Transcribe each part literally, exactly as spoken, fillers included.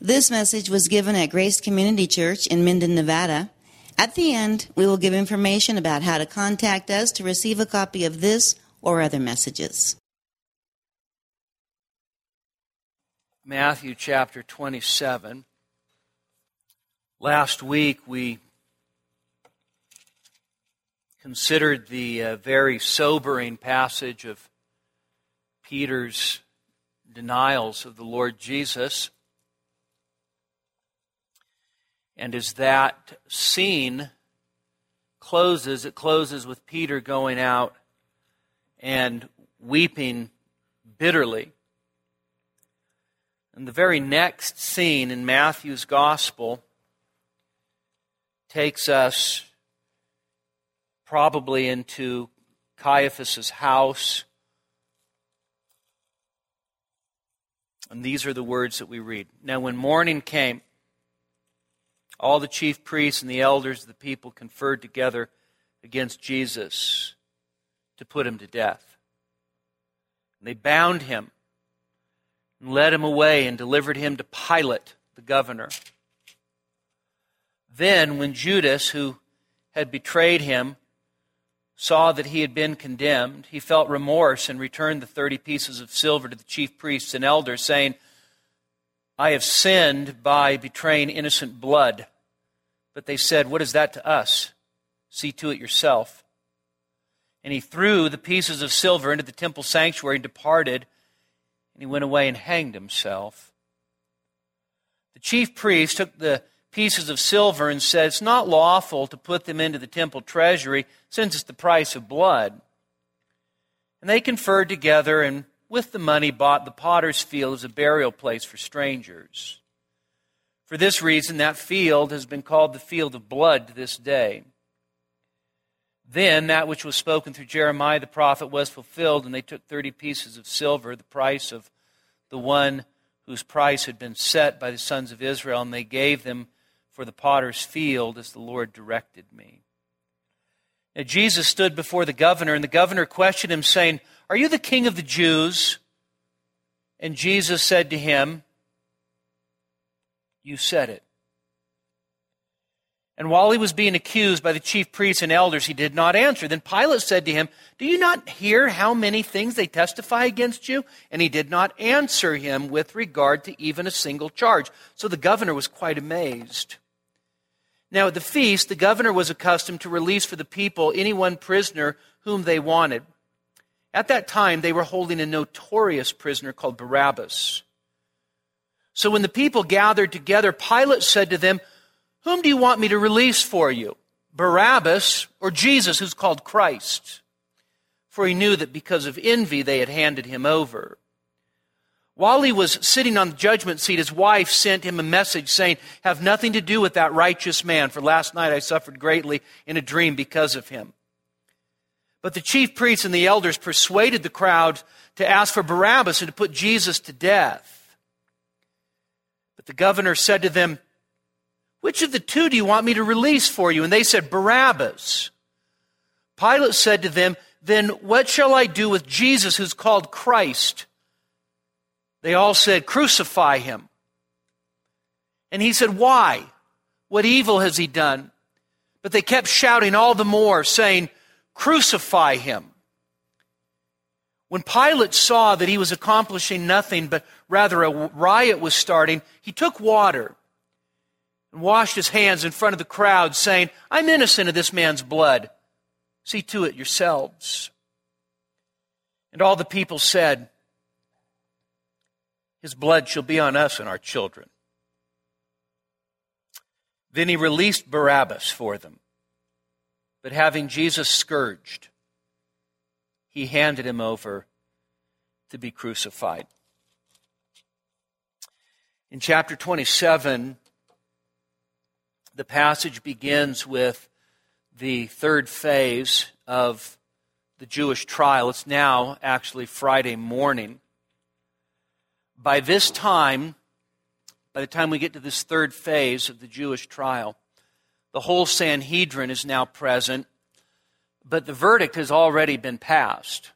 This message was given at Grace Community Church in Minden, Nevada. At the end, we will give information about how to contact us to receive a copy of this or other messages. Matthew chapter twenty-seven. Last week we considered the uh, very sobering passage of Peter's denials of the Lord Jesus. And as that scene closes, it closes with Peter going out and weeping bitterly. And the very next scene in Matthew's Gospel takes us probably into Caiaphas' house. And these are the words that we read. Now when morning came, all the chief priests and the elders of the people conferred together against Jesus to put him to death. And they bound him and led him away and delivered him to Pilate, the governor. Then, when Judas, who had betrayed him, saw that he had been condemned, he felt remorse and returned the thirty pieces of silver to the chief priests and elders, saying, I have sinned by betraying innocent blood. But they said, what is that to us? See to it yourself. And he threw the pieces of silver into the temple sanctuary and departed, and he went away and hanged himself. The chief priest took the pieces of silver and said, it's not lawful to put them into the temple treasury, since it's the price of blood. And they conferred together, and with the money bought the potter's field as a burial place for strangers. For this reason, that field has been called the field of blood to this day. Then that which was spoken through Jeremiah the prophet was fulfilled, and they took thirty pieces of silver, the price of the one whose price had been set by the sons of Israel, and they gave them for the potter's field as the Lord directed me. Now Jesus stood before the governor, and the governor questioned him, saying, are you the king of the Jews? And Jesus said to him, you said it. And while he was being accused by the chief priests and elders, he did not answer. Then Pilate said to him, do you not hear how many things they testify against you? And he did not answer him with regard to even a single charge. So the governor was quite amazed. Now at the feast, the governor was accustomed to release for the people any one prisoner whom they wanted. At that time, they were holding a notorious prisoner called Barabbas. So when the people gathered together, Pilate said to them, whom do you want me to release for you, Barabbas or Jesus, who's called Christ? For he knew that because of envy, they had handed him over. While he was sitting on the judgment seat, his wife sent him a message saying, have nothing to do with that righteous man, for last night I suffered greatly in a dream because of him. But the chief priests and the elders persuaded the crowd to ask for Barabbas and to put Jesus to death. But the governor said to them, which of the two do you want me to release for you? And they said, Barabbas. Pilate said to them, then what shall I do with Jesus who's called Christ? They all said, crucify him. And he said, why? What evil has he done? But they kept shouting all the more, saying, crucify him. When Pilate saw that he was accomplishing nothing, but rather a riot was starting, he took water and washed his hands in front of the crowd, saying, I'm innocent of this man's blood. See to it yourselves. And all the people said, his blood shall be on us and our children. Then he released Barabbas for them. But having Jesus scourged, he handed him over to be crucified. In chapter twenty-seven, the passage begins with the third phase of the Jewish trial. It's now actually Friday morning. By this time, by the time we get to this third phase of the Jewish trial, the whole Sanhedrin is now present, but the verdict has already been passed.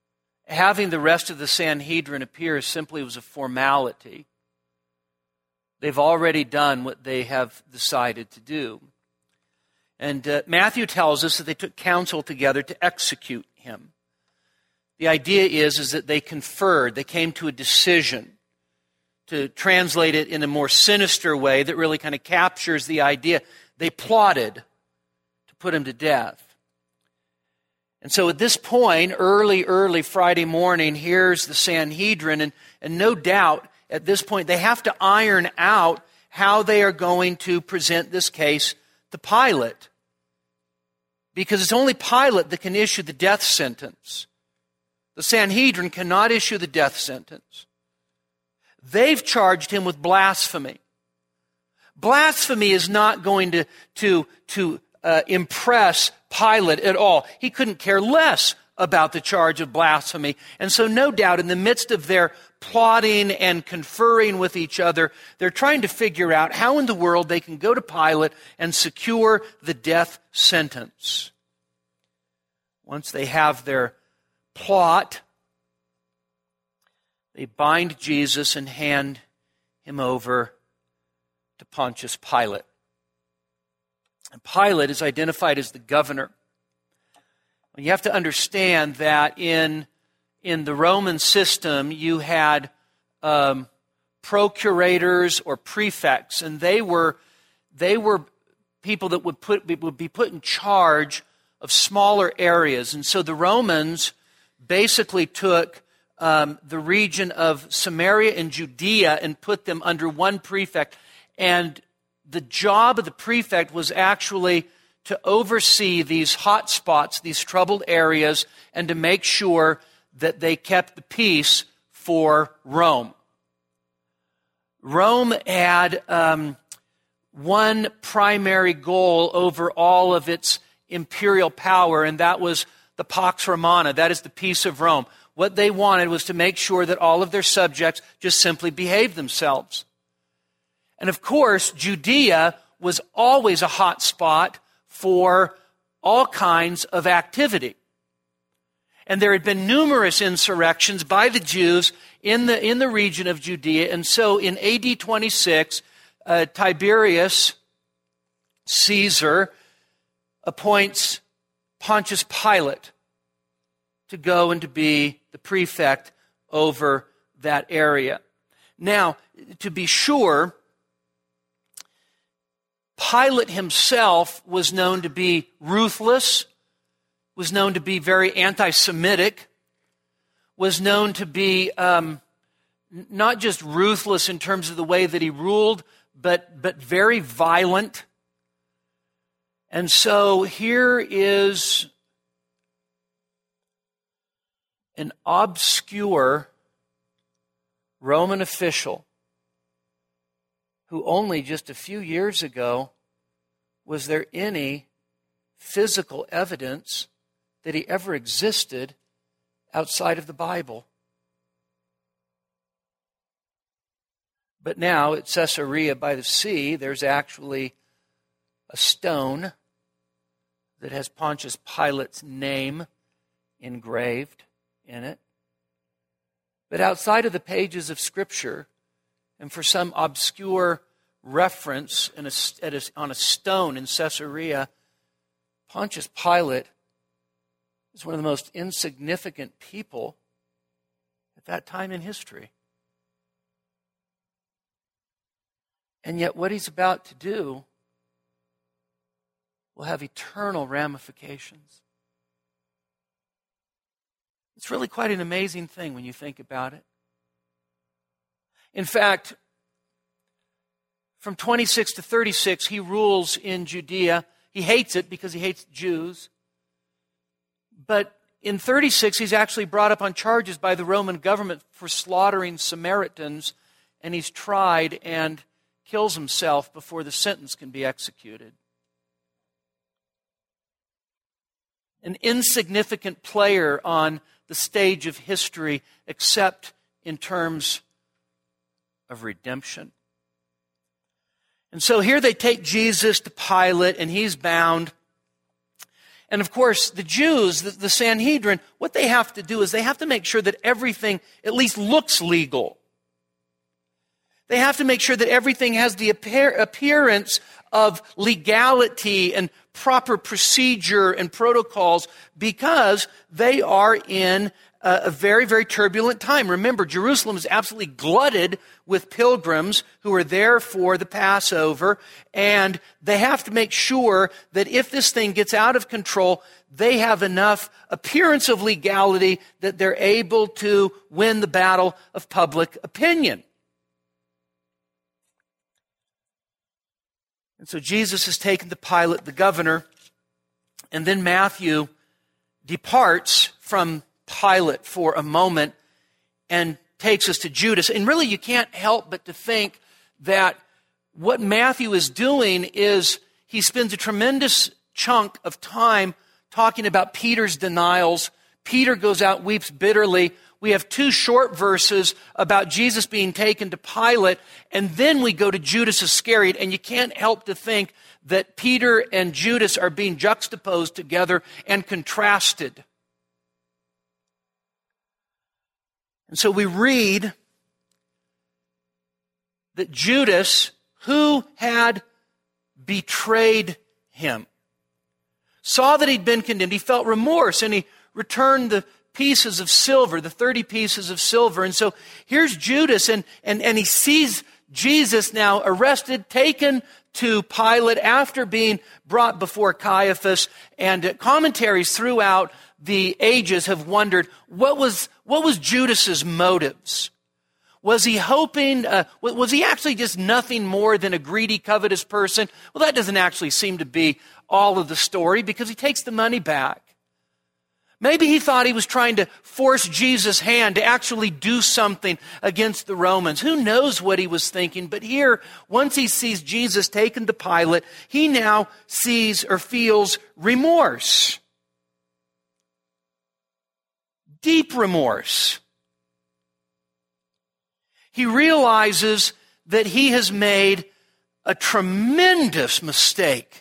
Having the rest of the Sanhedrin appear simply was a formality. They've already done what they have decided to do. And uh, Matthew tells us that they took counsel together to execute him. The idea is, is that they conferred, they came to a decision. To translate it in a more sinister way that really kind of captures the idea, they plotted to put him to death. And so at this point, early, early Friday morning, here's the Sanhedrin, and, and no doubt at this point they have to iron out how they are going to present this case to Pilate. Because it's only Pilate that can issue the death sentence. The Sanhedrin cannot issue the death sentence. They've charged him with blasphemy. Blasphemy is not going to, to, to uh, impress Pilate at all. He couldn't care less about the charge of blasphemy. And so no doubt in the midst of their plotting and conferring with each other, they're trying to figure out how in the world they can go to Pilate and secure the death sentence. Once they have their plot, they bind Jesus and hand him over to Pontius Pilate. And Pilate is identified as the governor. You have to understand that in, in the Roman system, you had um, procurators or prefects, and they were they were people that would put would be put in charge of smaller areas. And so the Romans basically took um, the region of Samaria and Judea and put them under one prefect. And the job of the prefect was actually to oversee these hot spots, these troubled areas, and to make sure that they kept the peace for Rome. Rome had um, one primary goal over all of its imperial power, and that was the Pax Romana, that is the peace of Rome. What they wanted was to make sure that all of their subjects just simply behaved themselves. And of course, Judea was always a hot spot for all kinds of activity. And there had been numerous insurrections by the Jews in the, in the region of Judea. And so in A D twenty-six, uh, Tiberius Caesar appoints Pontius Pilate to go and to be the prefect over that area. Now, to be sure, Pilate himself was known to be ruthless, was known to be very anti-Semitic, was known to be um, not just ruthless in terms of the way that he ruled, but, but very violent. And so here is an obscure Roman official who only just a few years ago was there any physical evidence that he ever existed outside of the Bible. But now at Caesarea by the sea, there's actually a stone that has Pontius Pilate's name engraved in it. But outside of the pages of Scripture, and for some obscure reference in a, at a, on a stone in Caesarea, Pontius Pilate is one of the most insignificant people at that time in history. And yet what he's about to do will have eternal ramifications. It's really quite an amazing thing when you think about it. In fact, from twenty-six to thirty-six, he rules in Judea. He hates it because he hates Jews. But in thirty-six, he's actually brought up on charges by the Roman government for slaughtering Samaritans, and he's tried and kills himself before the sentence can be executed. An insignificant player on the stage of history, except in terms of redemption. And so here they take Jesus to Pilate, and he's bound. And of course, the Jews, the, the Sanhedrin, what they have to do is they have to make sure that everything at least looks legal. They have to make sure that everything has the appearance of legality and proper procedure and protocols, because they are in a very, very turbulent time. Remember, Jerusalem is absolutely glutted with pilgrims who are there for the Passover, and they have to make sure that if this thing gets out of control, they have enough appearance of legality that they're able to win the battle of public opinion. And so Jesus has taken to Pilate, the governor, and then Matthew departs from Pilate for a moment and takes us to Judas. And really, you can't help but to think that what Matthew is doing is he spends a tremendous chunk of time talking about Peter's denials. Peter goes out, weeps bitterly. We have two short verses about Jesus being taken to Pilate, and then we go to Judas Iscariot, and you can't help to think that Peter and Judas are being juxtaposed together and contrasted. And so we read that Judas, who had betrayed him, saw that he'd been condemned. He felt remorse, and he returned the pieces of silver, the thirty pieces of silver. And so here's Judas, and, and, and he sees Jesus now arrested, taken to Pilate after being brought before Caiaphas. And commentaries throughout the ages have wondered, what was, what was Judas's motives? Was he hoping, uh, was he actually just nothing more than a greedy, covetous person? Well, that doesn't actually seem to be all of the story, because he takes the money back. Maybe he thought he was trying to force Jesus' hand to actually do something against the Romans. Who knows what he was thinking? But here, once he sees Jesus taken to Pilate, he now sees or feels remorse. Deep remorse. He realizes that he has made a tremendous mistake.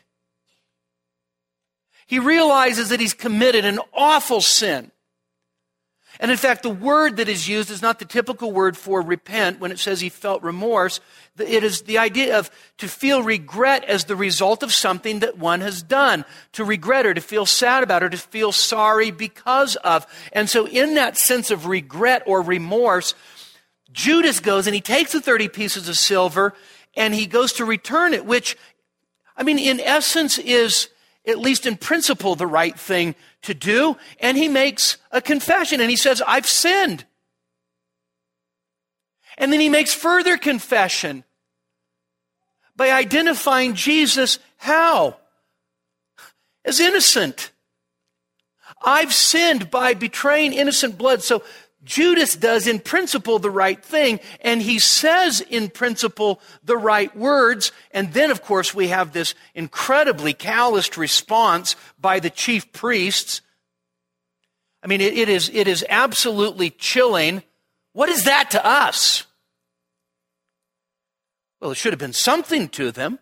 He realizes that he's committed an awful sin. And in fact, the word that is used is not the typical word for repent when it says he felt remorse. It is the idea of to feel regret as the result of something that one has done. To regret or to feel sad about or to feel sorry because of. And so in that sense of regret or remorse, Judas goes and he takes the thirty pieces of silver and he goes to return it, which, I mean, in essence is, at least in principle, the right thing to do. And he makes a confession and he says, I've sinned. And then he makes further confession by identifying Jesus how? As innocent. I've sinned by betraying innocent blood. So Judas does in principle the right thing, and he says in principle the right words. And then, of course, we have this incredibly calloused response by the chief priests. I mean, it, it is, it is absolutely chilling. What is that to us? Well, it should have been something to them.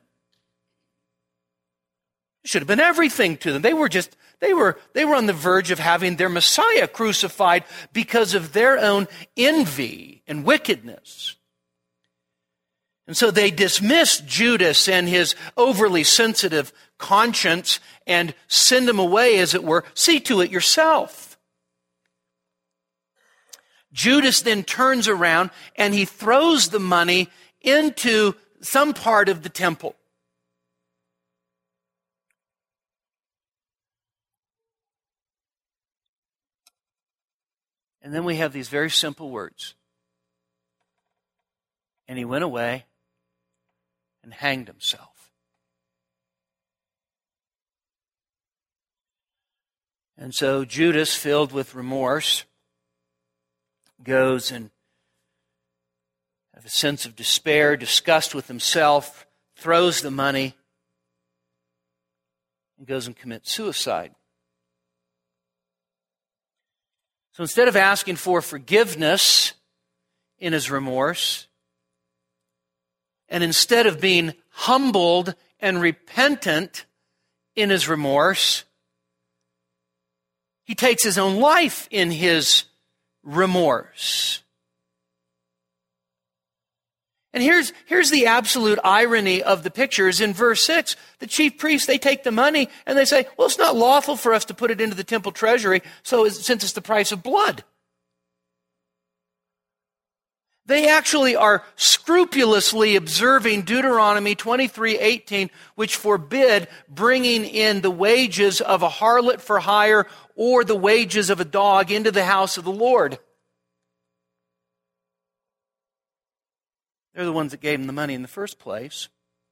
It should have been everything to them. They were just, they were, they were on the verge of having their Messiah crucified because of their own envy and wickedness. And so they dismissed Judas and his overly sensitive conscience and send him away, as it were. See to it yourself. Judas then turns around and he throws the money into some part of the temple. And then we have these very simple words. And he went away and hanged himself. And so Judas, filled with remorse, goes and has a sense of despair, disgust with himself, throws the money, and goes and commits suicide. So instead of asking for forgiveness in his remorse, and instead of being humbled and repentant in his remorse, he takes his own life in his remorse. And here's, here's the absolute irony of the picture is in verse six. The chief priests, they take the money and they say, well, it's not lawful for us to put it into the temple treasury, so it's, since it's the price of blood. They actually are scrupulously observing Deuteronomy twenty-three eighteen, which forbid bringing in the wages of a harlot for hire or the wages of a dog into the house of the Lord. They're the ones that gave him the money in the first place.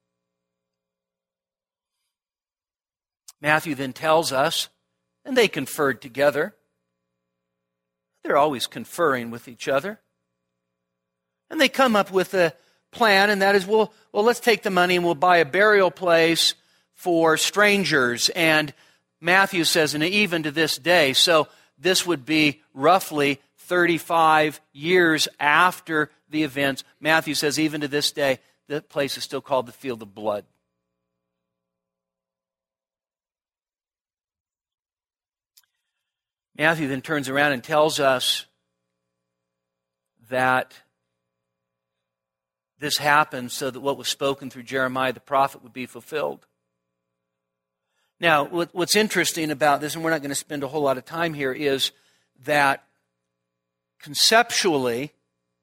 Matthew then tells us, and they conferred together. They're always conferring with each other. And they come up with a plan, and that is, well, well, let's take the money and we'll buy a burial place for strangers. And Matthew says, and even to this day, so this would be roughly thirty-five years after the events. Matthew says, even to this day, the place is still called the Field of Blood. Matthew then turns around and tells us that this happened so that what was spoken through Jeremiah the prophet would be fulfilled. Now, what's interesting about this, and we're not going to spend a whole lot of time here, is that conceptually,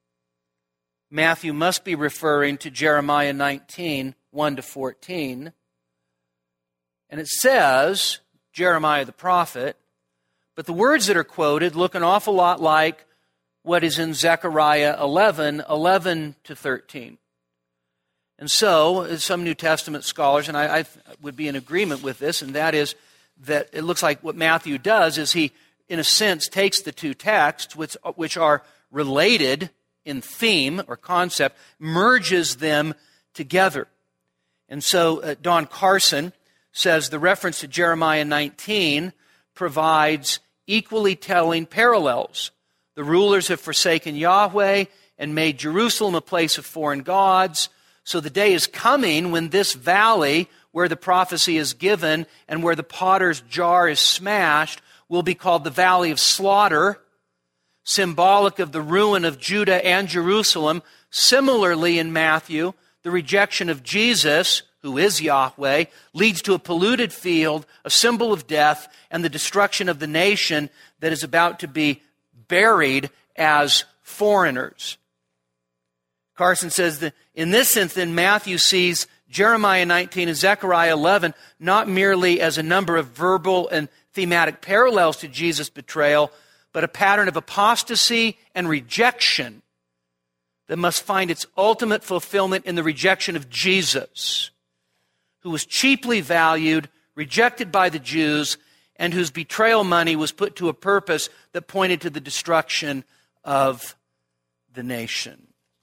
Matthew must be referring to Jeremiah nineteen, one to fourteen. And it says, Jeremiah the prophet, but the words that are quoted look an awful lot like what is in Zechariah eleven, eleven to thirteen. And so, some New Testament scholars, and I, I would be in agreement with this, and that is that it looks like what Matthew does is he, in a sense, takes the two texts, which, which are related in theme or concept, merges them together. And so uh, Don Carson says the reference to Jeremiah nineteen provides equally telling parallels. The rulers have forsaken Yahweh and made Jerusalem a place of foreign gods. So the day is coming when this valley where the prophecy is given and where the potter's jar is smashed will be called the Valley of Slaughter, symbolic of the ruin of Judah and Jerusalem. Similarly, in Matthew, the rejection of Jesus, who is Yahweh, leads to a polluted field, a symbol of death, and the destruction of the nation that is about to be buried as foreigners. Carson says that in this sense, then, Matthew sees Jeremiah nineteen and Zechariah eleven not merely as a number of verbal and thematic parallels to Jesus' betrayal, but a pattern of apostasy and rejection that must find its ultimate fulfillment in the rejection of Jesus, who was cheaply valued, rejected by the Jews, and whose betrayal money was put to a purpose that pointed to the destruction of the nation.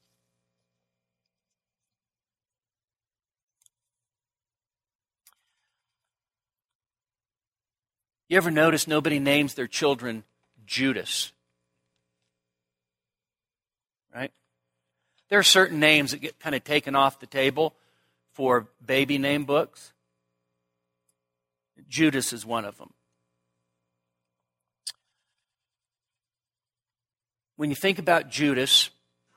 You ever notice nobody names their children Judas? Right? There are certain names that get kind of taken off the table for baby name books. Judas is one of them. When you think about Judas,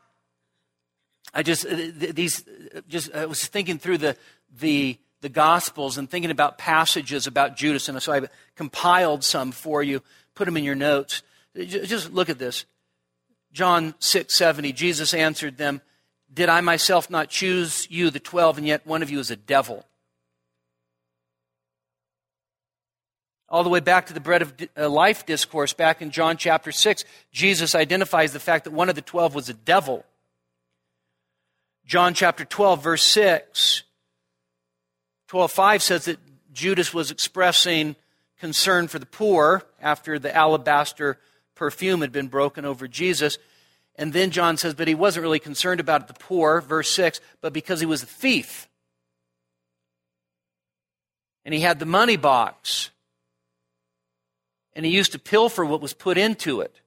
I just these just I was thinking through the the the Gospels and thinking about passages about Judas, and so I compiled some for you, put them in your notes. Just look at this. John six seventy, Jesus answered them, "Did I myself not choose you, the twelve, and yet one of you is a devil?" All the way back to the bread of life discourse, back in John chapter six, Jesus identifies the fact that one of the twelve was a devil. John chapter twelve, verse six, twelve five says that Judas was expressing concern for the poor after the alabaster perfume had been broken over Jesus. And then John says, but he wasn't really concerned about the poor, verse six, but because he was a thief. And he had the money box. And he used to pilfer what was put into it.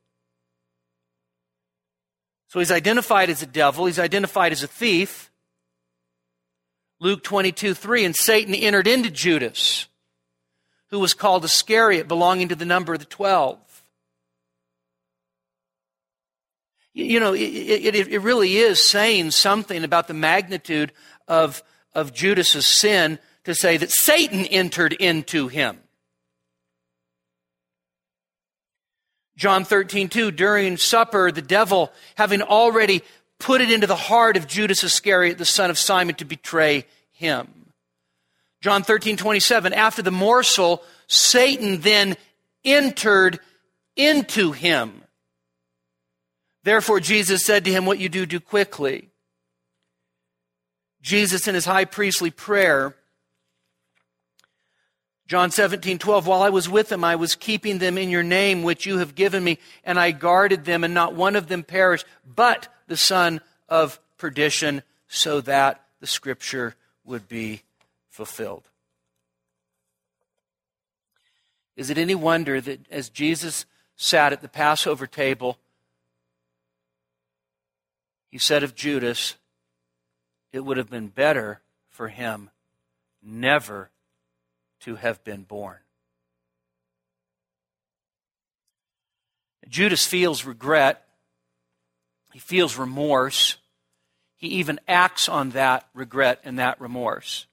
So he's identified as a devil. He's identified as a thief. Luke twenty-two three, and Satan entered into Judas, who was called Iscariot, belonging to the number of the twelve. You know, it, it, it really is saying something about the magnitude of, of Judas's sin to say that Satan entered into him. John thirteen two, during supper, the devil, having already put it into the heart of Judas Iscariot, the son of Simon, to betray him. John thirteen twenty-seven, after the morsel, Satan then entered into him. Therefore, Jesus said to him, what you do, do quickly. Jesus in his high priestly prayer, John seventeen twelve, while I was with them, I was keeping them in your name, which you have given me, and I guarded them, and not one of them perished, but the son of perdition, so that the scripture would be fulfilled. Is it any wonder that as Jesus sat at the Passover table, he said of Judas, it would have been better for him never to have been born. Judas feels regret. He feels remorse. He even acts on that regret and that remorse.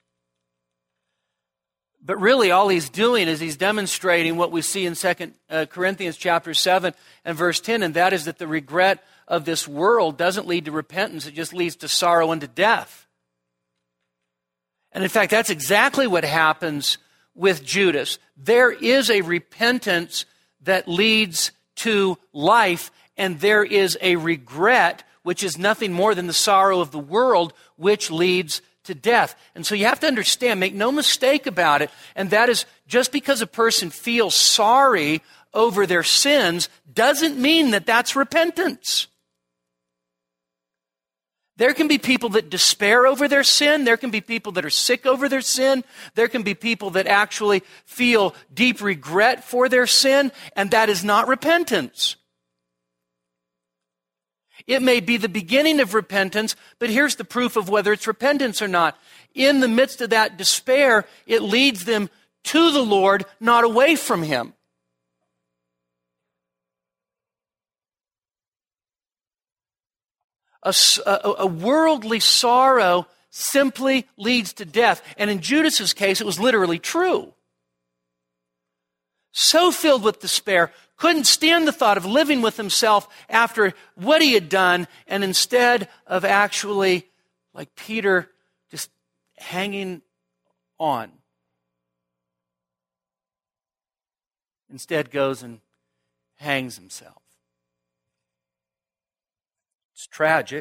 But really all he's doing is he's demonstrating what we see in Second Corinthians chapter seven and verse ten, and that is that the regret of this world doesn't lead to repentance. It just leads to sorrow and to death. And in fact, that's exactly what happens with Judas. There is a repentance that leads to life, and there is a regret, which is nothing more than the sorrow of the world, which leads to death. And so you have to understand, make no mistake about it, and that is just because a person feels sorry over their sins doesn't mean that that's repentance. There can be people that despair over their sin. There can be people that are sick over their sin. There can be people that actually feel deep regret for their sin, and that is not repentance. It may be the beginning of repentance, but here's the proof of whether it's repentance or not. In the midst of that despair, it leads them to the Lord, not away from Him. A, a, a worldly sorrow simply leads to death. And in Judas's case, it was literally true. So filled with despair, couldn't stand the thought of living with himself after what he had done, and instead of actually, like Peter, just hanging on, instead goes and hangs himself. It's tragic.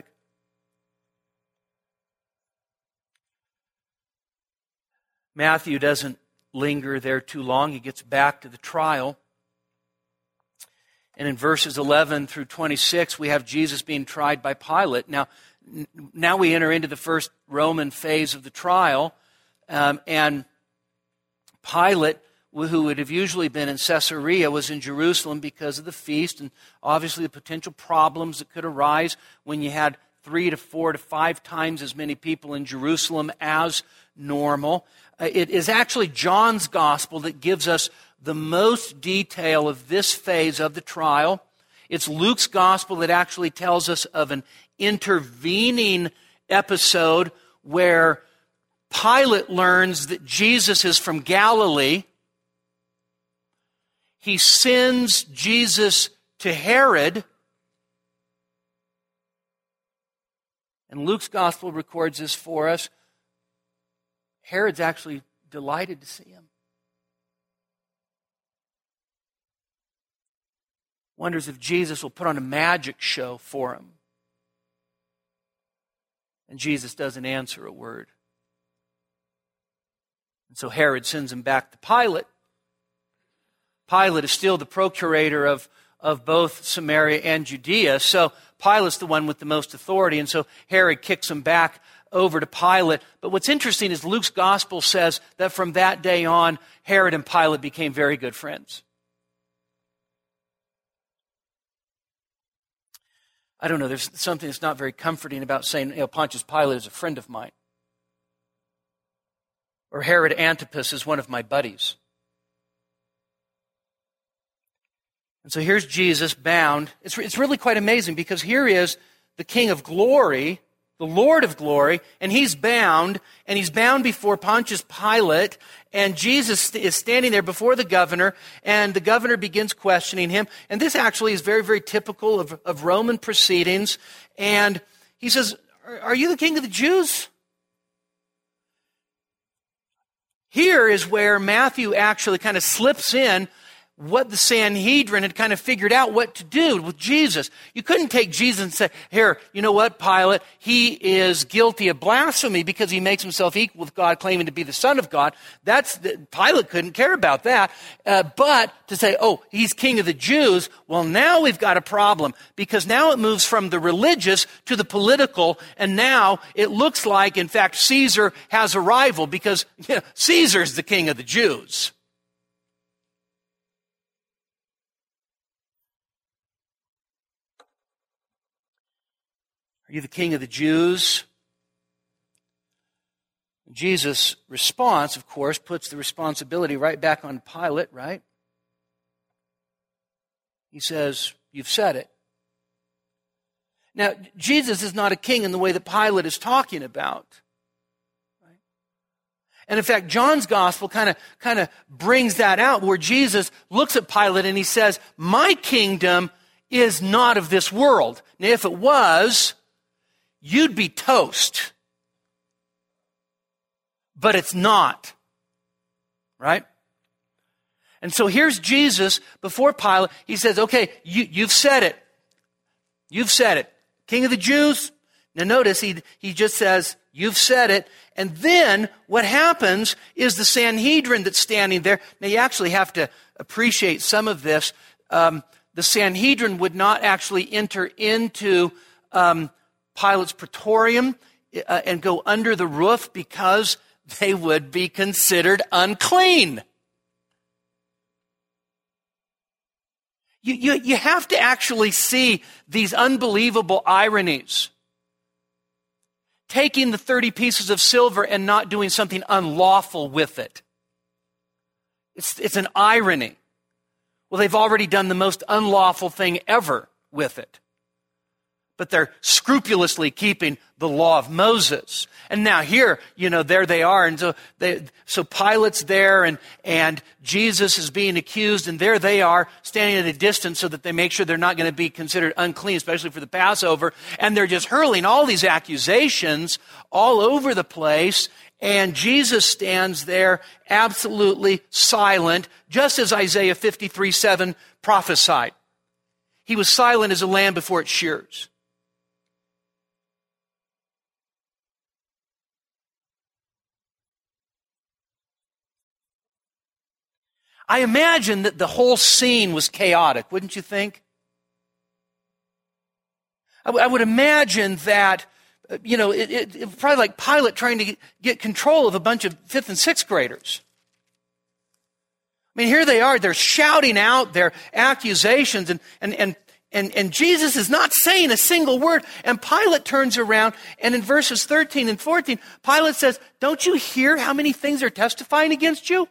Matthew doesn't linger there too long. He gets back to the trial. And in verses eleven through twenty-six, we have Jesus being tried by Pilate. Now, now we enter into the first Roman phase of the trial. Um, and Pilate, who would have usually been in Caesarea, was in Jerusalem because of the feast and obviously the potential problems that could arise when you had three to four to five times as many people in Jerusalem as normal. Uh, it is actually John's gospel that gives us the most detail of this phase of the trial. It's Luke's gospel that actually tells us of an intervening episode where Pilate learns that Jesus is from Galilee. He sends Jesus to Herod. And Luke's gospel records this for us. Herod's actually delighted to see him. Wonders if Jesus will put on a magic show for him. And Jesus doesn't answer a word. And so Herod sends him back to Pilate. Pilate is still the procurator of, of both Samaria and Judea, so Pilate's the one with the most authority, and so Herod kicks him back over to Pilate. But what's interesting is Luke's gospel says that from that day on, Herod and Pilate became very good friends. I don't know, there's something that's not very comforting about saying, you know, Pontius Pilate is a friend of mine. Or Herod Antipas is one of my buddies. And so here's Jesus bound. It's, it's really quite amazing because here is the King of glory, the Lord of glory, and he's bound, and he's bound before Pontius Pilate, and Jesus is standing there before the governor, and the governor begins questioning him. And this actually is very, very typical of, of Roman proceedings. And he says, are you the King of the Jews? Here is where Matthew actually kind of slips in what the Sanhedrin had kind of figured out what to do with Jesus. You couldn't take Jesus and say, here, you know what, Pilate, he is guilty of blasphemy because he makes himself equal with God, claiming to be the Son of God. That's Pilate couldn't care about that. Uh, but to say, oh, he's King of the Jews, well, now we've got a problem because now it moves from the religious to the political, and now it looks like, in fact, Caesar has a rival because you know, Caesar's the King of the Jews. Are you the King of the Jews? Jesus' response, of course, puts the responsibility right back on Pilate, right? He says, you've said it. Now, Jesus is not a king in the way that Pilate is talking about. Right? And in fact, John's gospel kind of kind of brings that out where Jesus looks at Pilate and he says, my kingdom is not of this world. Now, if it was, you'd be toast. But it's not. Right? And so here's Jesus before Pilate. He says, okay, you, you've said it. You've said it. King of the Jews. Now notice he, he just says, you've said it. And then what happens is the Sanhedrin that's standing there. Now you actually have to appreciate some of this. Um, the Sanhedrin would not actually enter into um, Pilate's praetorium uh, and go under the roof because they would be considered unclean. You, you, you have to actually see these unbelievable ironies. Taking the thirty pieces of silver and not doing something unlawful with it. It's, it's an irony. Well, they've already done the most unlawful thing ever with it. But they're scrupulously keeping the law of Moses. And now here, you know, there they are. And so they, so Pilate's there and, and Jesus is being accused. And there they are standing at a distance so that they make sure they're not going to be considered unclean, especially for the Passover. And they're just hurling all these accusations all over the place. And Jesus stands there absolutely silent, just as Isaiah fifty-three seven prophesied. He was silent as a lamb before its shears. I imagine that the whole scene was chaotic, wouldn't you think? I, w- I would imagine that, uh, you know, it, it, it probably like Pilate trying to get, get control of a bunch of fifth and sixth graders. I mean, here they are, they're shouting out their accusations, and, and, and, and, and Jesus is not saying a single word. And Pilate turns around, and in verses thirteen and fourteen, Pilate says, don't you hear how many things are testifying against you?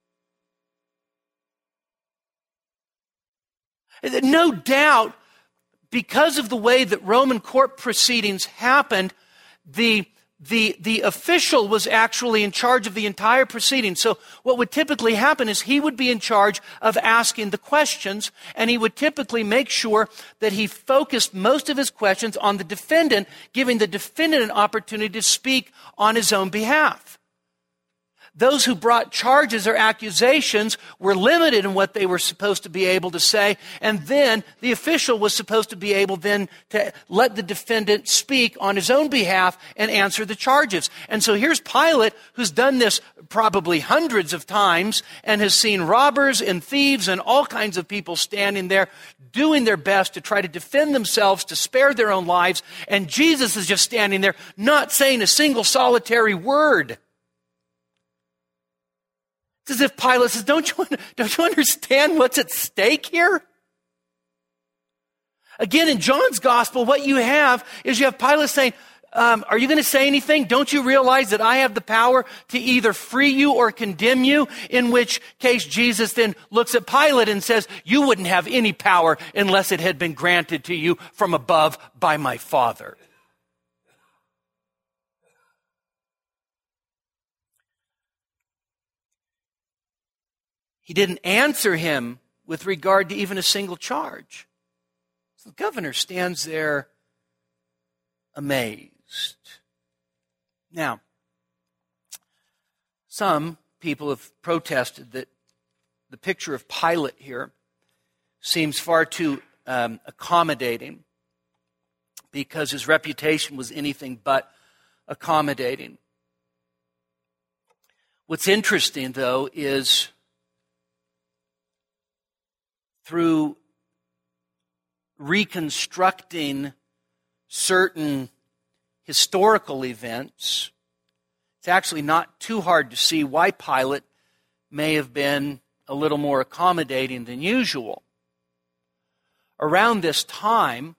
No doubt, because of the way that Roman court proceedings happened, the, the, the official was actually in charge of the entire proceeding. So what would typically happen is he would be in charge of asking the questions, and he would typically make sure that he focused most of his questions on the defendant, giving the defendant an opportunity to speak on his own behalf. Those who brought charges or accusations were limited in what they were supposed to be able to say, and then the official was supposed to be able then to let the defendant speak on his own behalf and answer the charges. And so here's Pilate, who's done this probably hundreds of times and has seen robbers and thieves and all kinds of people standing there doing their best to try to defend themselves, to spare their own lives, and Jesus is just standing there not saying a single solitary word. It's as if Pilate says, don't you, don't you understand what's at stake here? Again, in John's gospel, what you have is you have Pilate saying, um, are you going to say anything? Don't you realize that I have the power to either free you or condemn you? In which case Jesus then looks at Pilate and says, you wouldn't have any power unless it had been granted to you from above by my Father. He didn't answer him with regard to even a single charge. So the governor stands there amazed. Now, some people have protested that the picture of Pilate here seems far too um, accommodating because his reputation was anything but accommodating. What's interesting, though, is through reconstructing certain historical events, it's actually not too hard to see why Pilate may have been a little more accommodating than usual. Around this time,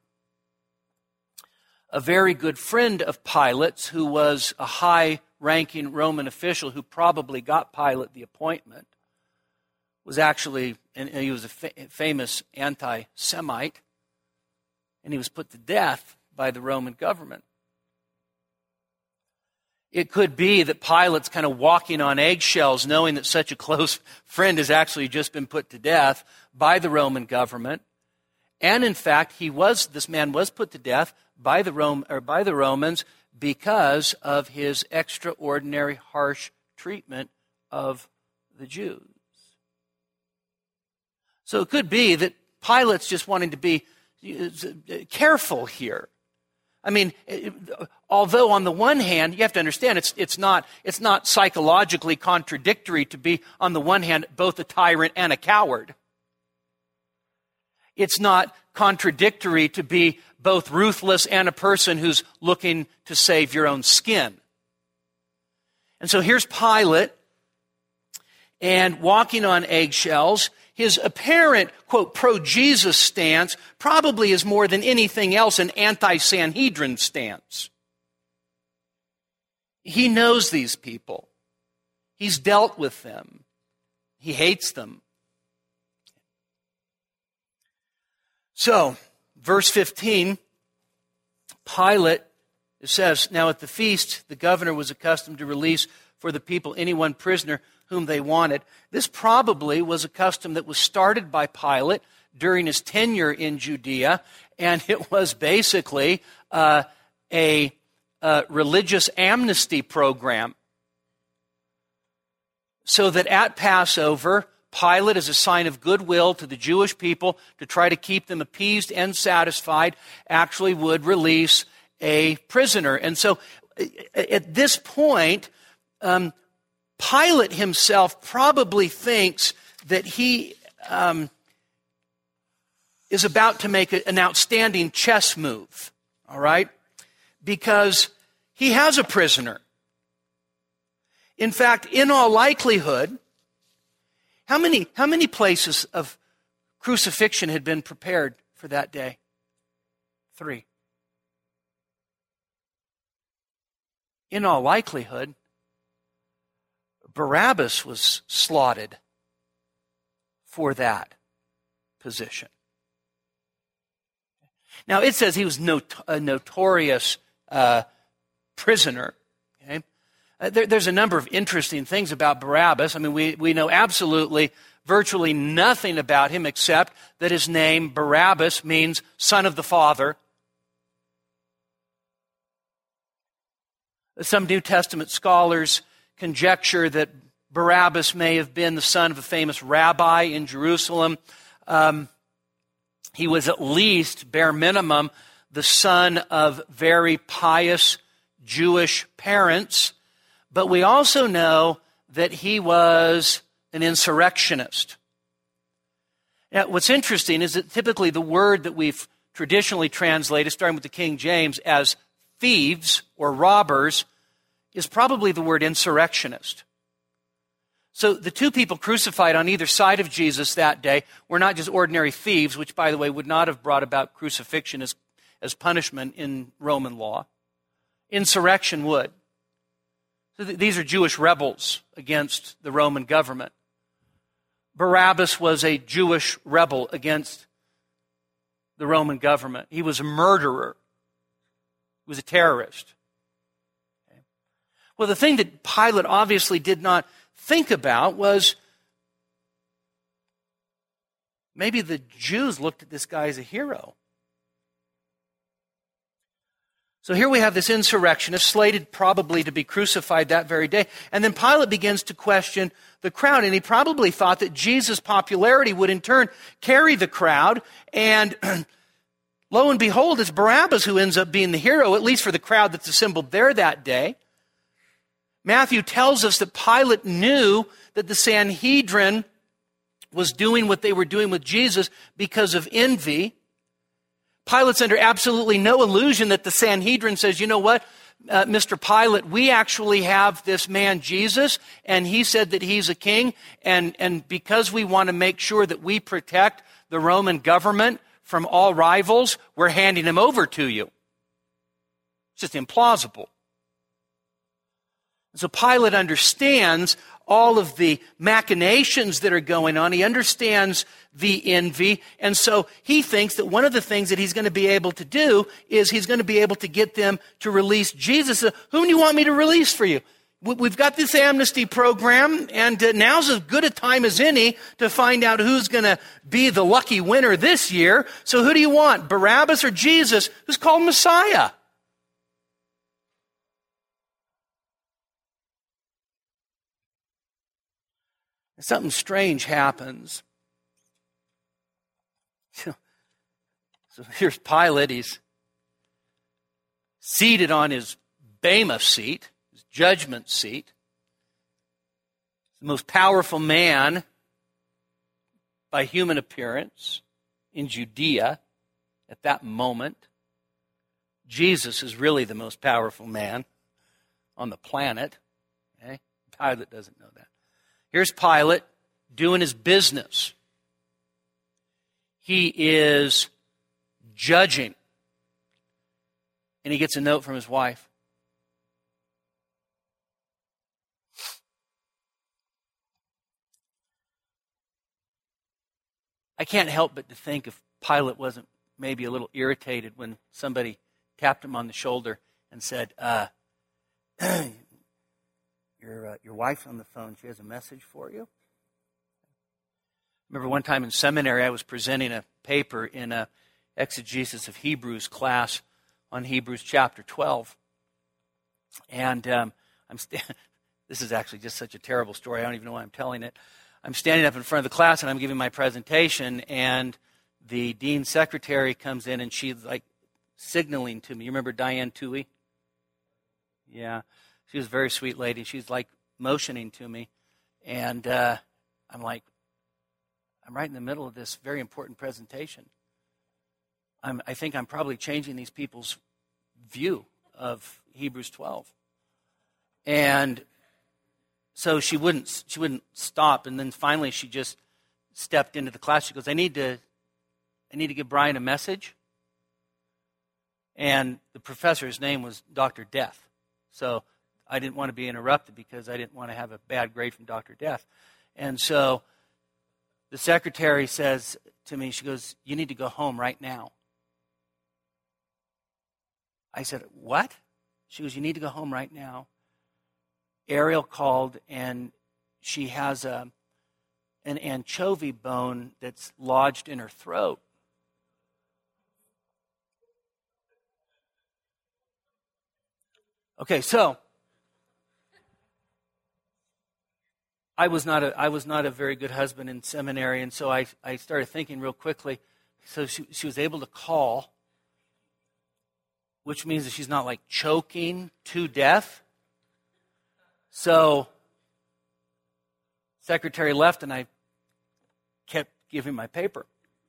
a very good friend of Pilate's, who was a high-ranking Roman official who probably got Pilate the appointment, was actually, and he was a fa- famous anti-Semite, and he was put to death by the Roman government. It could be that Pilate's kind of walking on eggshells, knowing that such a close friend has actually just been put to death by the Roman government. And in fact, he was this man was put to death by the Rome or by the Romans because of his extraordinary harsh treatment of the Jews. So it could be that Pilate's just wanting to be careful here. I mean, although on the one hand, you have to understand it's it's not it's not psychologically contradictory to be on the one hand both a tyrant and a coward. It's not contradictory to be both ruthless and a person who's looking to save your own skin. And so here's Pilate, and walking on eggshells. His apparent, quote, pro-Jesus stance probably is more than anything else an anti-Sanhedrin stance. He knows these people. He's dealt with them. He hates them. So, verse fifteen, Pilate says, now at the feast, the governor was accustomed to release for the people any one prisoner whom they wanted. This probably was a custom that was started by Pilate during his tenure in Judea, and it was basically uh, a, a religious amnesty program. So that at Passover, Pilate, as a sign of goodwill to the Jewish people to try to keep them appeased and satisfied, actually would release a prisoner. And so at this point, um, Pilate himself probably thinks that he um, is about to make a, an outstanding chess move, all right? Because he has a prisoner. In fact, in all likelihood, how many, how many places of crucifixion had been prepared for that day? Three. In all likelihood, Barabbas was slaughtered for that position. Now, it says he was not- a notorious uh, prisoner. Okay? Uh, there, there's a number of interesting things about Barabbas. I mean, we, we know absolutely virtually nothing about him except that his name, Barabbas, means son of the Father. Some New Testament scholars conjecture that Barabbas may have been the son of a famous rabbi in Jerusalem. Um, he was at least, bare minimum, the son of very pious Jewish parents. But we also know that he was an insurrectionist. Now, what's interesting is that typically the word that we've traditionally translated, starting with the King James, as thieves or robbers, is probably the word insurrectionist. So the two people crucified on either side of Jesus that day were not just ordinary thieves, which, by the way, would not have brought about crucifixion as, as punishment in Roman law. insurrection would. So th- these are Jewish rebels against the Roman government. Barabbas was a Jewish rebel against the Roman government. He was a murderer. He was a terrorist. Okay. Well, the thing that Pilate obviously did not think about was maybe the Jews looked at this guy as a hero. So here we have this insurrectionist slated probably to be crucified that very day. And then Pilate begins to question the crowd. And he probably thought that Jesus' popularity would in turn carry the crowd. And lo and behold, it's Barabbas who ends up being the hero, at least for the crowd that's assembled there that day. Matthew tells us that Pilate knew that the Sanhedrin was doing what they were doing with Jesus because of envy. Pilate's under absolutely no illusion that the Sanhedrin says, you know what, uh, Mister Pilate, we actually have this man Jesus, and he said that he's a king, and, and because we want to make sure that we protect the Roman government from all rivals, we're handing him over to you. It's just implausible. So Pilate understands all of the machinations that are going on. He understands the envy. And so he thinks that one of the things that he's going to be able to do is he's going to be able to get them to release Jesus. Whom do you want me to release for you? We've got this amnesty program, and now's as good a time as any to find out who's going to be the lucky winner this year. So who do you want, Barabbas or Jesus, who's called Messiah? Something strange happens. So here's Pilate. He's seated on his bema seat, his judgment seat. The most powerful man by human appearance in Judea at that moment. Jesus is really the most powerful man on the planet. Okay? Pilate doesn't know that. Here's Pilate doing his business. He is judging. And he gets a note from his wife. I can't help but to think if Pilate wasn't maybe a little irritated when somebody tapped him on the shoulder and said, uh, Your uh, your wife's on the phone. She has a message for you. Remember one time in seminary, I was presenting a paper in a exegesis of Hebrews class on Hebrews chapter twelve, and um, I'm st- this is actually just such a terrible story. I don't even know why I'm telling it. I'm standing up in front of the class and I'm giving my presentation, and the dean's secretary comes in and she's like signaling to me. You remember Diane Toohey? Yeah. She was a very sweet lady. She's like motioning to me. And uh, I'm like, I'm right in the middle of this very important presentation. I'm, I think I'm probably changing these people's view of Hebrews twelve. And so she wouldn't she wouldn't stop. And then finally she just stepped into the class. She goes, I need to I need to give Brian a message. And the professor's name was Doctor Death. So I didn't want to be interrupted because I didn't want to have a bad grade from Doctor Death. And so the secretary says to me, she goes, you need to go home right now. I said, what? She goes, you need to go home right now. Ariel called, and she has a an anchovy bone that's lodged in her throat. Okay, so I was not a I was not a very good husband in seminary, and so I, I started thinking real quickly. So she she was able to call, which means that she's not like choking to death. So secretary left, and I kept giving my paper.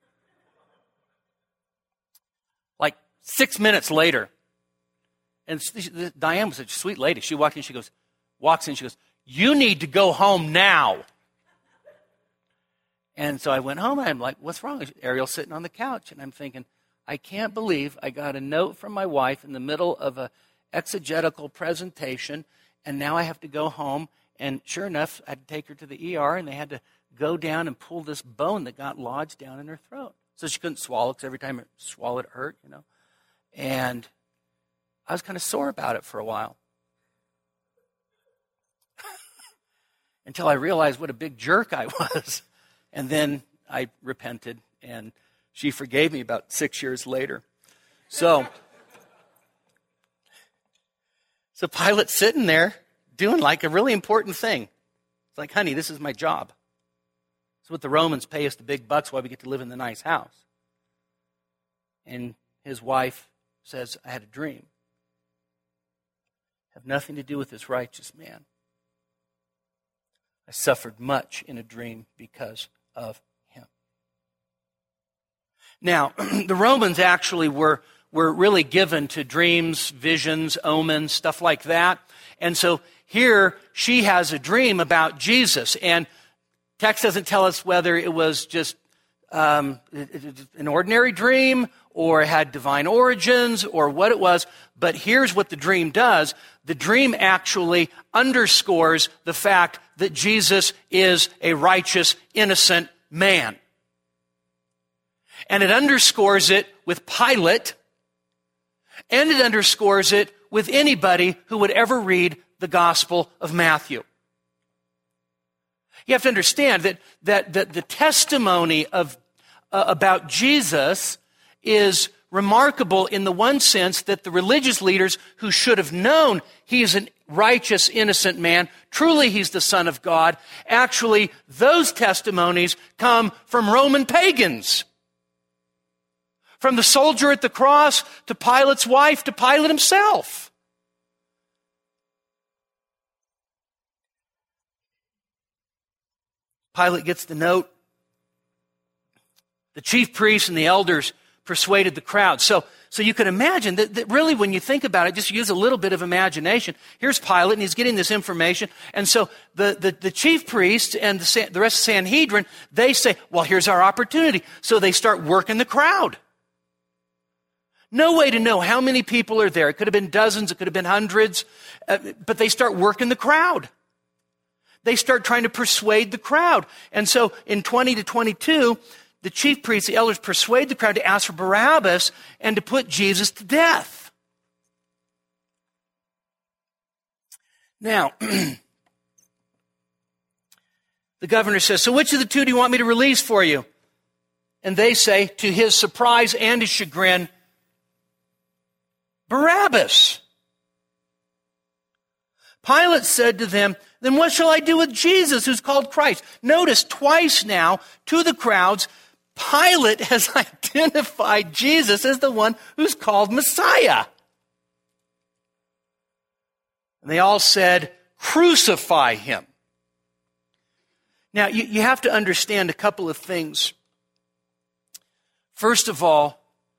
Like six minutes later, and Diane was such a sweet lady. She walked in, she goes, walks in, she goes, you need to go home now. And so I went home, and I'm like, what's wrong? Ariel's sitting on the couch, and I'm thinking, I can't believe I got a note from my wife in the middle of a exegetical presentation, and now I have to go home. And sure enough, I had to take her to the E R, and they had to go down and pull this bone that got lodged down in her throat. So she couldn't swallow, because every time it swallowed, it hurt, you know. And I was kind of sore about it for a while. Until I realized what a big jerk I was. And then I repented, and she forgave me about six years later. So, so Pilate's sitting there doing like a really important thing. It's like, honey, this is my job. It's what the Romans pay us the big bucks while we get to live in the nice house. And his wife says, I had a dream. Have nothing to do with this righteous man. I suffered much in a dream because of him. Now, the Romans actually were, were really given to dreams, visions, omens, stuff like that. And so here she has a dream about Jesus. And text doesn't tell us whether it was just um, an ordinary dream or had divine origins or what it was. But here's what the dream does. The dream actually underscores the fact that Jesus is a righteous, innocent man. And it underscores it with Pilate, and it underscores it with anybody who would ever read the Gospel of Matthew. You have to understand that, that, that the testimony of, uh, about Jesus is remarkable in the one sense that the religious leaders who should have known he's a righteous, innocent man, truly he's the Son of God, actually those testimonies come from Roman pagans. From the soldier at the cross to Pilate's wife to Pilate himself. Pilate gets the note. The chief priests and the elders persuaded the crowd. So, so you can imagine that, that really when you think about it, just use a little bit of imagination. Here's Pilate, and he's getting this information. And so the, the, the chief priests and the, the rest of Sanhedrin, they say, well, here's our opportunity. So they start working the crowd. No way to know how many people are there. It could have been dozens, it could have been hundreds, uh, but they start working the crowd. They start trying to persuade the crowd. And so in twenty to twenty-two, the chief priests, the elders, persuade the crowd to ask for Barabbas and to put Jesus to death. Now, the governor says, so which of the two do you want me to release for you? And they say, to his surprise and his chagrin, Barabbas. Pilate said to them, then what shall I do with Jesus, who's called Christ? Notice twice now to the crowds, Pilate has identified Jesus as the one who's called Messiah. And they all said, crucify him. Now, you, you have to understand a couple of things. First of all,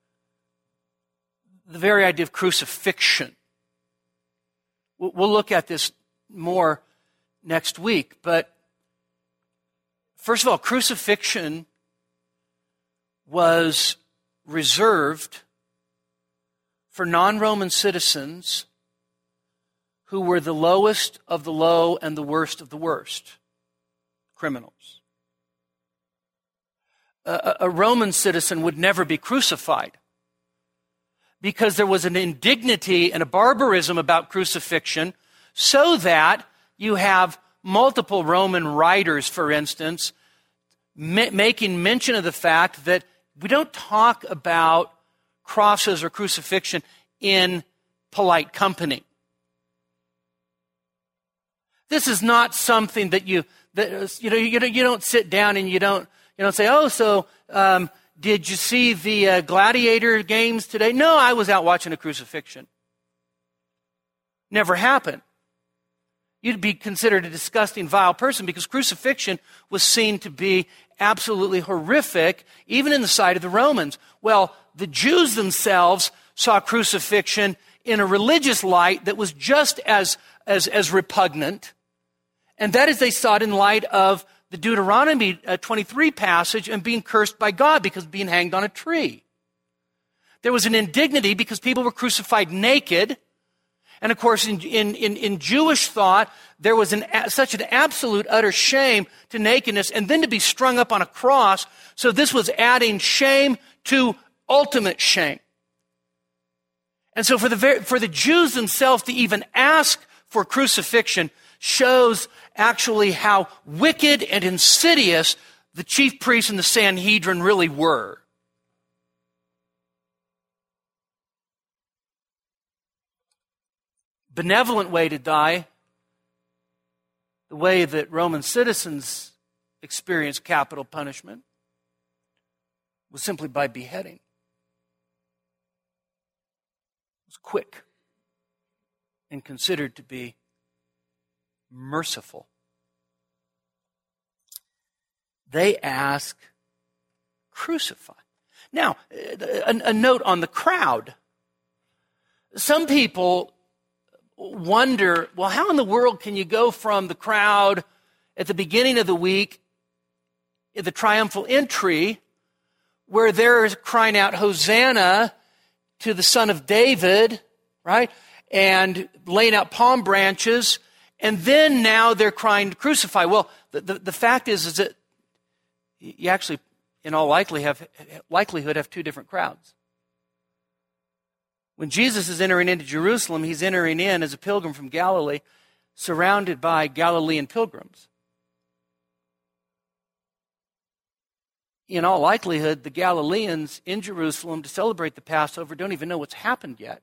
the very idea of crucifixion. We'll look at this more next week, but first of all, crucifixion was reserved for non-Roman citizens who were the lowest of the low and the worst of the worst, criminals. A, a Roman citizen would never be crucified, because there was an indignity and a barbarism about crucifixion, so that you have multiple Roman writers, for instance, ma- making mention of the fact that we don't talk about crosses or crucifixion in polite company. This is not something that you, that, you know, you don't, you don't sit down and you don't, you don't say, oh, so, um, did you see the uh, gladiator games today? No, I was out watching a crucifixion. Never happened. You'd be considered a disgusting, vile person, because crucifixion was seen to be absolutely horrific, even in the sight of the Romans. Well, the Jews themselves saw crucifixion in a religious light that was just as, as, as repugnant. And that is, they saw it in light of the Deuteronomy twenty-three passage and being cursed by God because of being hanged on a tree. There was an indignity because people were crucified naked, And of course, in, in, in, in Jewish thought, there was an, such an absolute utter shame to nakedness and then to be strung up on a cross. So this was adding shame to ultimate shame. And so for the, for the Jews themselves to even ask for crucifixion shows actually how wicked and insidious the chief priests and the Sanhedrin really were. Benevolent way to die, the way that Roman citizens experienced capital punishment, was simply by beheading. It was quick and considered to be merciful. They ask, crucify. Now, a, a note on the crowd. Some people wonder, well, how in the world can you go from the crowd at the beginning of the week, at the triumphal entry, where they're crying out, Hosanna to the Son of David, right? And laying out palm branches, and then now they're crying to crucify. Well, the, the, the fact is, is that you actually, in all likelihood, have, likelihood, have two different crowds. When Jesus is entering into Jerusalem, he's entering in as a pilgrim from Galilee, surrounded by Galilean pilgrims. In all likelihood, the Galileans in Jerusalem to celebrate the Passover don't even know what's happened yet.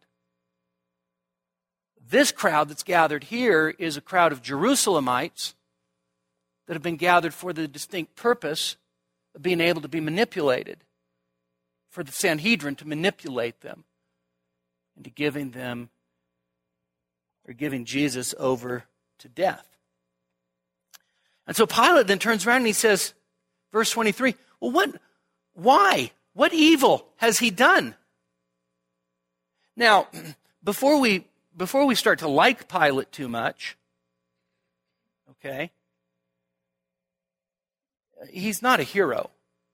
This crowd that's gathered here is a crowd of Jerusalemites that have been gathered for the distinct purpose of being able to be manipulated, for the Sanhedrin to manipulate them into giving them, or giving Jesus over to death. And so Pilate then turns around and he says, verse twenty-three, well, what, why? What evil has he done? Now, before we, before we start to like Pilate too much, okay, he's not a hero.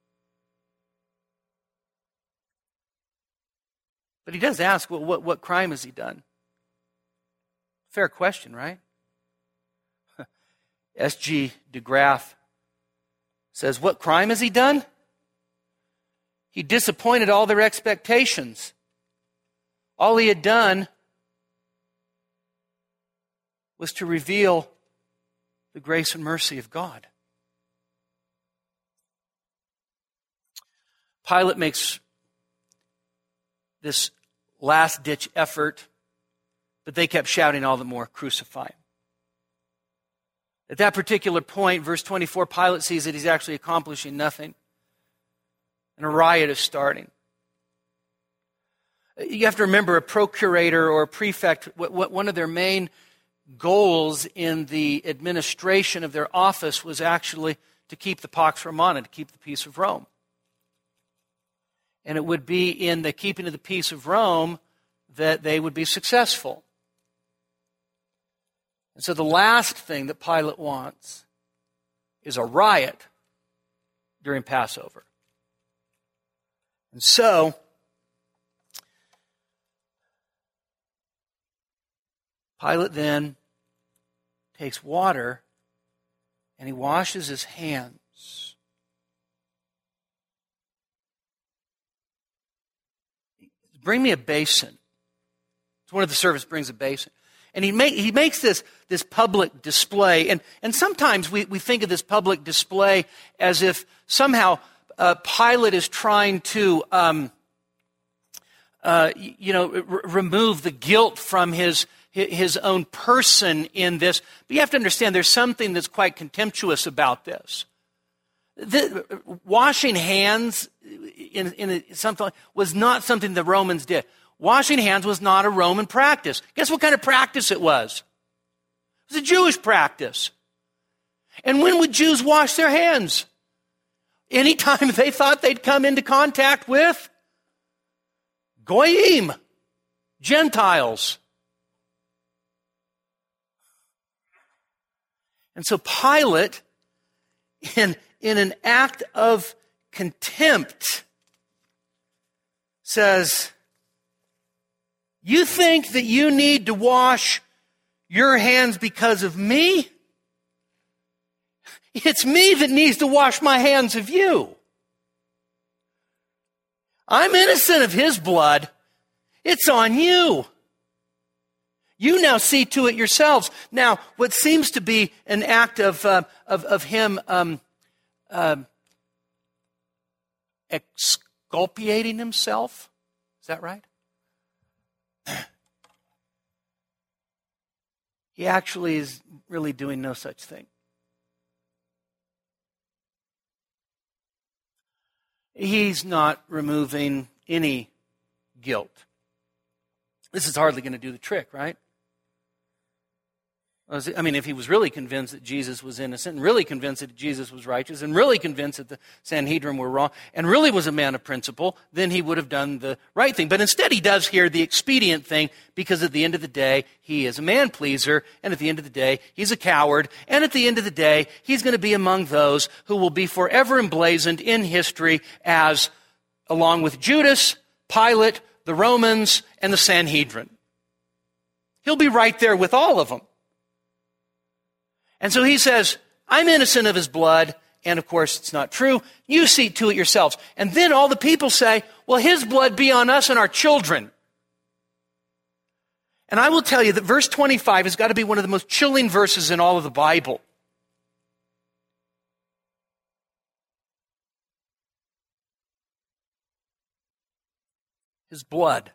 But he does ask, well, what, what crime has he done? Fair question, right? S G DeGraff says, what crime has he done? He disappointed all their expectations. All he had done was to reveal the grace and mercy of God. Pilate makes this last-ditch effort, but they kept shouting all the more, crucify him. At that particular point, verse twenty-four, Pilate sees that he's actually accomplishing nothing, and a riot is starting. You have to remember, a procurator or a prefect, one of their main goals in the administration of their office was actually to keep the Pax Romana, to keep the peace of Rome. And it would be in the keeping of the peace of Rome that they would be successful. And so the last thing that Pilate wants is a riot during Passover. And so, Pilate then takes water and he washes his hands. Bring me a basin. So one of the servants brings a basin. And he, make, he makes this, this public display. And, and sometimes we, we think of this public display as if somehow uh, Pilate is trying to, um, uh, you know, r- remove the guilt from his, his own person in this. But you have to understand there's something that's quite contemptuous about this. The, washing hands in, in a, something was not something the Romans did. Washing hands was not a Roman practice. Guess what kind of practice it was? It was a Jewish practice. And when would Jews wash their hands? Anytime they thought they'd come into contact with Goyim, Gentiles. And so Pilate, in in an act of contempt, says, You think that you need to wash your hands because of me? It's me that needs to wash my hands of you. I'm innocent of his blood. It's on you. You now see to it yourselves. Now, what seems to be an act of uh, of, of him um, uh, exculpating himself, is that right? He actually is really doing no such thing. He's not removing any guilt. This is hardly going to do the trick, right? I mean, if he was really convinced that Jesus was innocent, and really convinced that Jesus was righteous, and really convinced that the Sanhedrin were wrong, and really was a man of principle, then he would have done the right thing. But instead he does here the expedient thing, because at the end of the day, he is a man-pleaser, and at the end of the day, he's a coward, and at the end of the day, he's going to be among those who will be forever emblazoned in history as, along with Judas, Pilate, the Romans, and the Sanhedrin. He'll be right there with all of them. And so he says, I'm innocent of his blood, and of course it's not true. You see to it yourselves. And then all the people say, well, his blood be on us and our children. And I will tell you that verse twenty-five has got to be one of the most chilling verses in all of the Bible. His blood.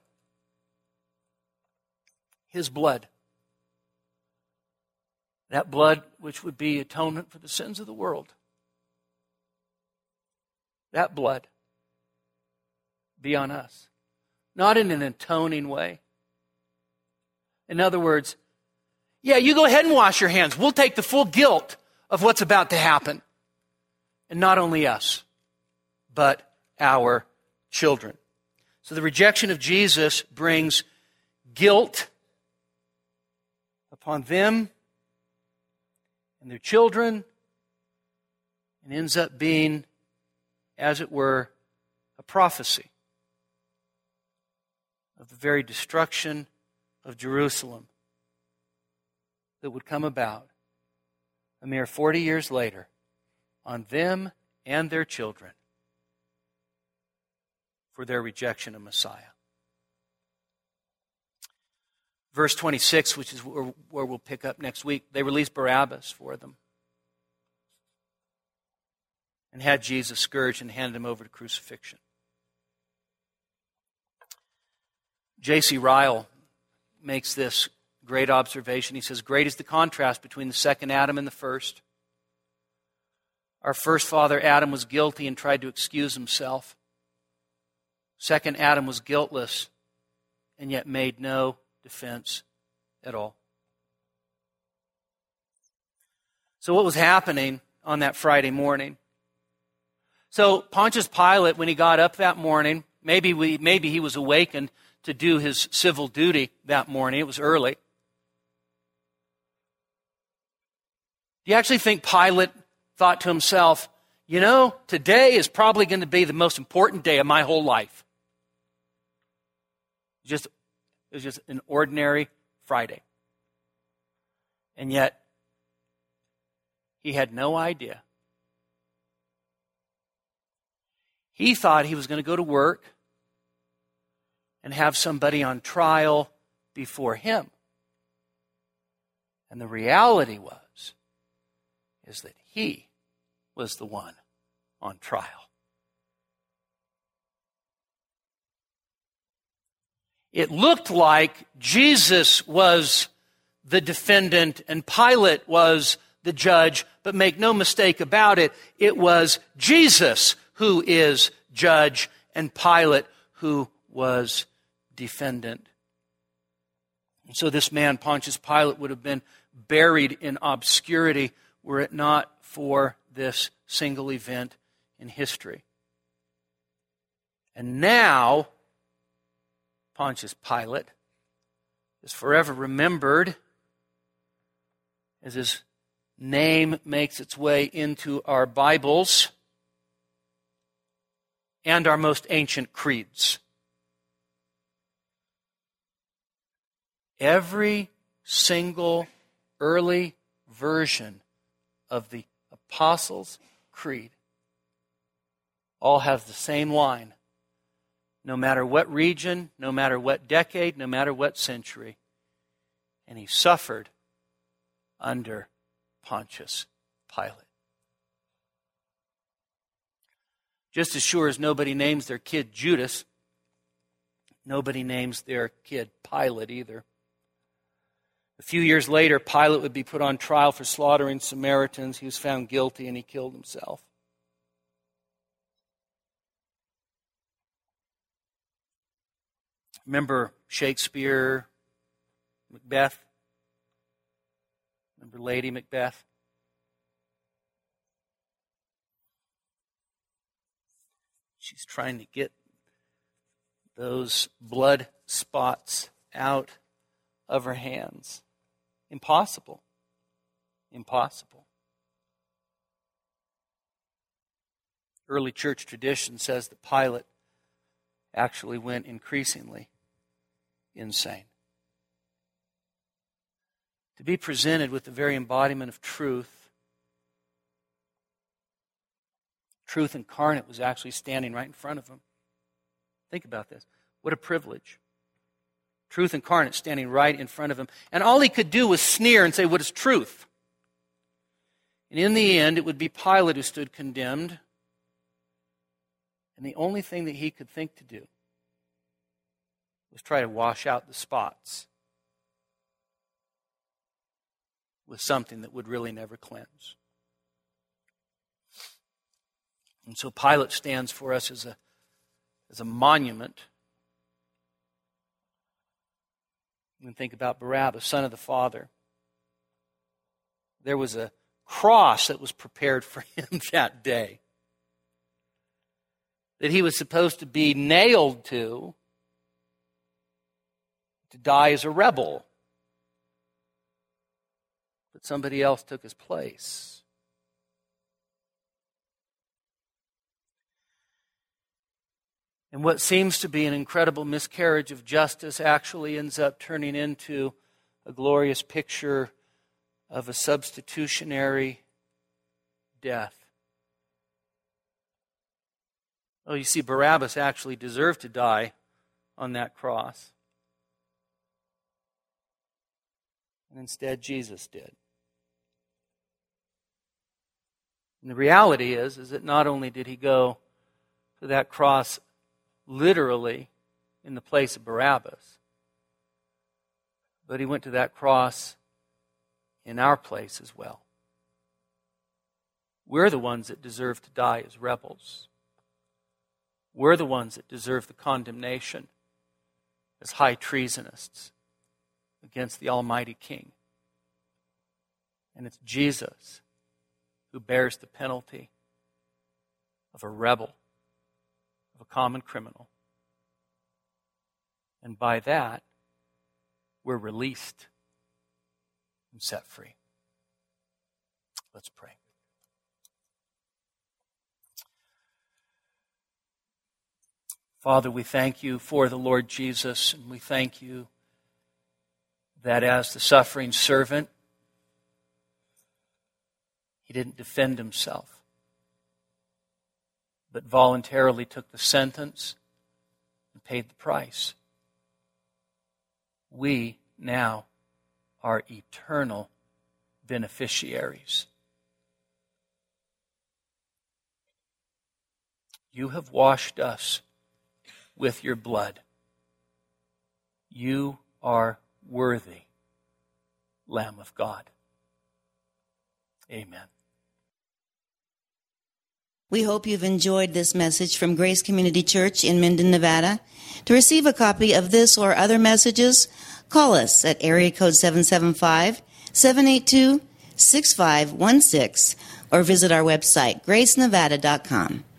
His blood. That blood which would be atonement for the sins of the world. That blood be on us. Not in an atoning way. In other words, yeah, you go ahead and wash your hands. We'll take the full guilt of what's about to happen. And not only us, but our children. So the rejection of Jesus brings guilt upon them and their children, and ends up being, as it were, a prophecy of the very destruction of Jerusalem that would come about a mere forty years later on them and their children for their rejection of Messiah. Verse twenty-six, which is where, where we'll pick up next week, they released Barabbas for them and had Jesus scourged and handed him over to crucifixion. J C Ryle makes this great observation. He says, great is the contrast between the second Adam and the first. Our first father, Adam, was guilty and tried to excuse himself. Second Adam was guiltless and yet made no defense at all. So what was happening on that Friday morning? So Pontius Pilate, when he got up that morning, maybe we, maybe he was awakened to do his civil duty that morning. It was early. Do you actually think Pilate thought to himself, you know, today is probably going to be the most important day of my whole life? Just It was just an ordinary Friday. And yet, he had no idea. He thought he was going to go to work and have somebody on trial before him. And the reality was, is that he was the one on trial. It looked like Jesus was the defendant and Pilate was the judge, but make no mistake about it, it was Jesus who is judge and Pilate who was defendant. And so this man, Pontius Pilate, would have been buried in obscurity were it not for this single event in history. And now, Pontius Pilate is forever remembered as his name makes its way into our Bibles and our most ancient creeds. Every single early version of the Apostles' Creed all has the same line. No matter what region, no matter what decade, no matter what century. And he suffered under Pontius Pilate. Just as sure as nobody names their kid Judas, nobody names their kid Pilate either. A few years later, Pilate would be put on trial for slaughtering Samaritans. He was found guilty and he killed himself. Remember Shakespeare, Macbeth? Remember Lady Macbeth? She's trying to get those blood spots out of her hands. Impossible. Impossible. Early church tradition says that Pilate actually went increasingly insane. To be presented with the very embodiment of truth, truth incarnate was actually standing right in front of him. Think about this. What a privilege. Truth incarnate standing right in front of him. And all he could do was sneer and say, what is truth? And in the end, it would be Pilate who stood condemned. And the only thing that he could think to do was try to wash out the spots with something that would really never cleanse. And so Pilate stands for us as a, as a monument. You can think about Barabbas, son of the Father. There was a cross that was prepared for him that day, that he was supposed to be nailed to, to die as a rebel. But somebody else took his place. And what seems to be an incredible miscarriage of justice actually ends up turning into a glorious picture of a substitutionary death. Oh, you see, Barabbas actually deserved to die on that cross. And instead, Jesus did. And the reality is, is that not only did he go to that cross literally in the place of Barabbas, but he went to that cross in our place as well. We're the ones that deserve to die as rebels. We're the ones that deserve the condemnation as high treasonists against the Almighty King. And it's Jesus who bears the penalty of a rebel, of a common criminal. And by that, we're released and set free. Let's pray. Father, we thank you for the Lord Jesus, and we thank you that as the suffering servant, he didn't defend himself, but voluntarily took the sentence and paid the price. We now are eternal beneficiaries. You have washed us with your blood. You are worthy, Lamb of God. Amen. We hope you've enjoyed this message from Grace Community Church in Minden, Nevada. To receive a copy of this or other messages, call us at area code seven seven five, seven eight two, six five one six or visit our website, grace nevada dot com.